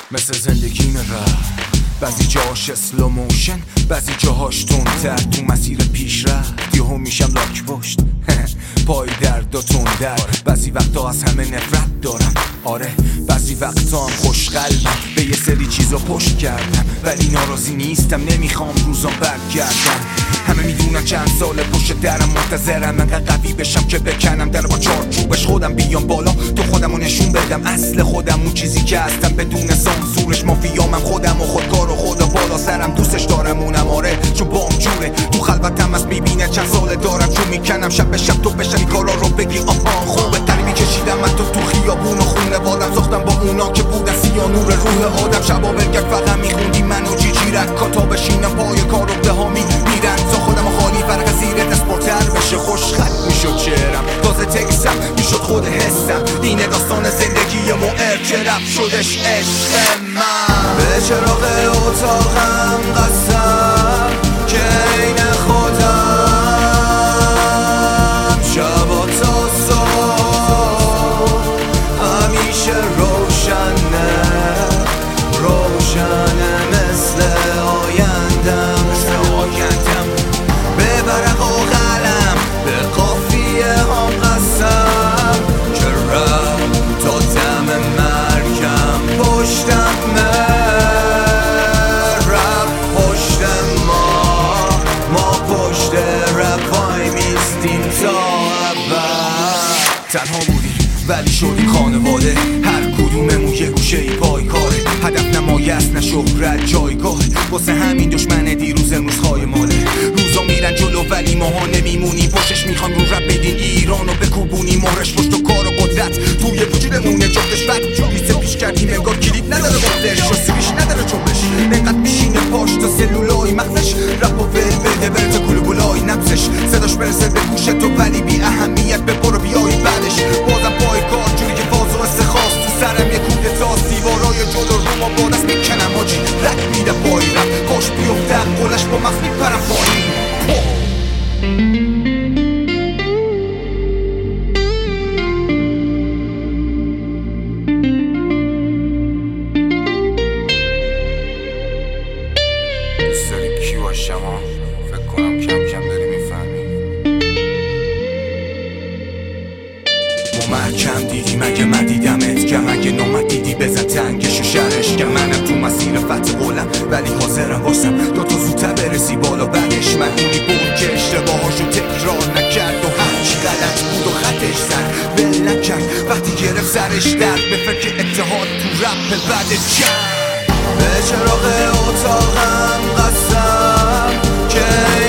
مثل زندگی بعضی جاهاش اسلو موشن، بعضی جاهاش تندتر. تو مسیر پیش رفت یهو میشم لاک پشت پای درد و تندر. بعضی وقتا از همه نفرت دارم، آره بعضی وقتا هم خوشقلبم. به یه سری چیزا پشت کردم ولی ناراضی نیستم، نمیخوام روزا برگردم. همه میدونن چند سال پشت درم منتظرم انقدر قوی بشم که بکنم در با چارچوبش خودم بیام بالا، تو خودمو نشون بدم اصل خودم، اون چیزی که هستم بدون سانسورش. مافیامم خودم و خودکار و خدا بالا سرم، دوستش دارم اونم آره چون بام جوره. تو خلوتم از میبینه چند سال دارم چون میکنم شب به شب تو بشنی کارا رو بگی آها خوبه. تری میکشیدم من تو خیابون و خونه بادم، ساختم با اونا که بودن سیا نور روح آدم. شبا برگرد فقط میخوندی من و جیجی رکاتا، بشینم پای کار و دهامی میرن تا خودم خالی فرق زیر دست پرتر بشه. خوشخط میشد چهرم تازه تکسم میشد خود حسم. اینه داستان زندگی مؤر که رب شدش عشق من. به چراغ اتاقم قسم که این خودم شبا تا صبح همیشه روشنه مثل آیندم. به ورق و قلم به قافیه هم قسم که رب تا دم مرگم پشتم رب پشت ما پشت رب وای میستیم تا ابد. تنها بودیم ولی شدیم خانواده، هر کدوممون یه گوشه ای پای کاره. هدف نمایی است نه شهرت جایگاه، واسه همین دشمن دیروز امروز خواهی ماله. روزا میرن جلو ولی ماها نمیمونیم پشتش، میخوان رو رب بدین ایرانو بکوبونیم. مهرش پشت و کار و قدرت توی وجودمونه جفتش وقت لیست پیش کردیم انگار کلید نداره قفلش و سیریش نداره چوبش. انقدر میشینه پاش تا سلولای مغزش رپ و ول بده برت کلوبولای نبزش. صداش برسه به گوش تو ولی بی اهمیت به برو بیای بعدش. بازم پای کار جوری که باز و استخواست تو سرم یه کوده تا دیوارای جلو روما باد از میکنم آجی رک میده پای رپ. کاش بیفته قلش با مغز میپرم پایین. دوست داری کی باشم ها؟ فکر کنم کم کم داری میفهمی. محکم دیدی مگه من دیدمت کم، اگه نامد دیدی بزن تنگش و شرش کم. منم تو مسیر فتح قولم ولی حاضرم واسم تا تو زودتر برسی بالا بعدش. مهمونی بود که اشتباهاشو تکرار نکرد و هرچی غلط بود و خطش زد ول نکرد. وقتی گرفت سرش درد به فکر اتحاد تو رپ بعدش کرد. به چراغ اتاقم قسم که